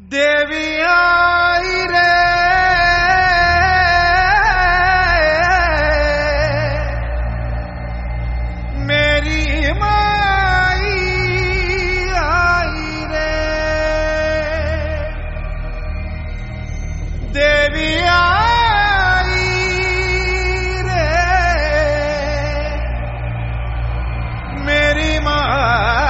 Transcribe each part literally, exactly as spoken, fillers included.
देवी आई रे मेरी माई आई रे, देवी आई रे मेरी माई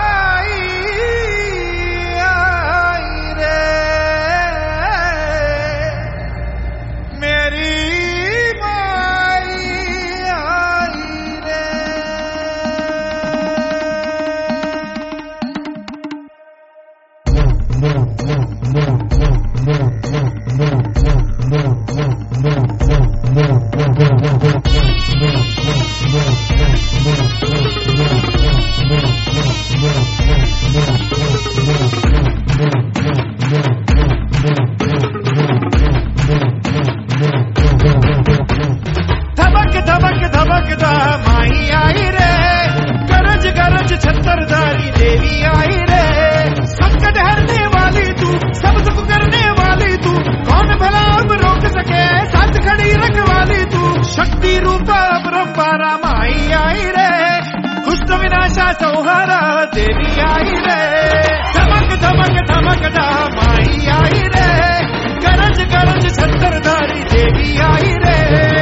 माही आई रे, गरज गरज छत्तरधारी देवी आई रे, संकट हरने वाली तू, सब दुख करने वाली तू, कौन भला अब रोक सके, साथ खड़ी रखवाली तू, शक्ति रूपा परंपरा माही आई रे, दुष्ट विनाशा संहारा देवी आई रे, धमक धमक धमक दा माही आई रे, गरज गरज छत्तरधारी देवी आई रे।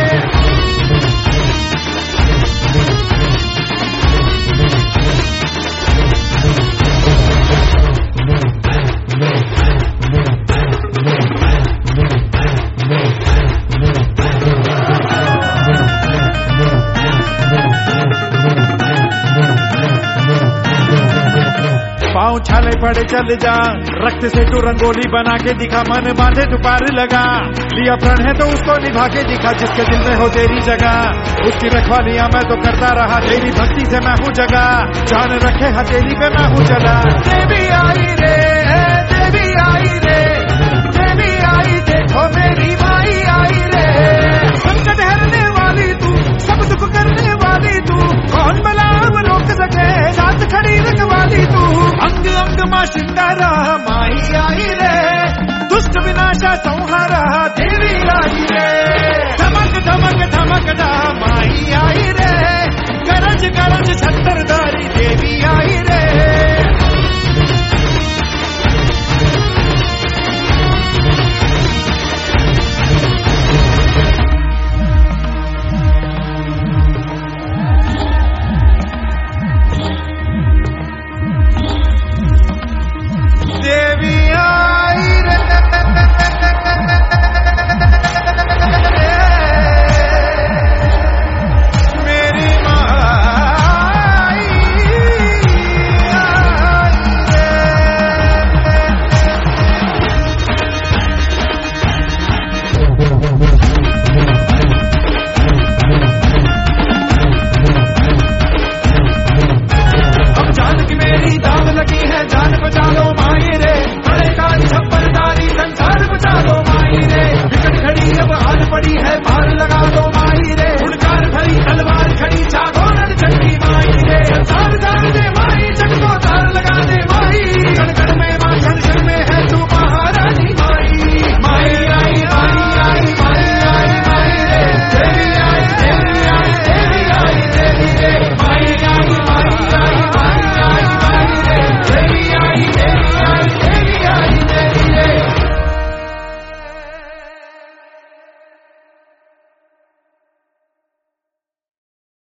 पाँव छाले पड़े चल जा, रक्त से तू रंगोली बना के दिखा, मन बांधे तू पार लगा, लिया प्रण है तो उसको निभा के दिखा, जिसके दिल में हो तेरी जगह उसकी रखवालियां मैं तो करता रहा, तेरी भक्ति से मैं हूँ जगा, जान रखे हथेली पे मैं हूँ चला। देवी आई रे, देवी आई रे, देवी आई देखो मेरी माई आई रे, संकट हरने वाली तू, सब दुख करने वाली तू, कौन भला अब रोक सके, साथ खड़ी रखवाली तू, अंग अंग मां सिंगारा माही आई रे, दुष्ट विनाशा संहारा देवी आई रे, धमक धमक धमक दा माही आई रे, गरज गरज छत्तर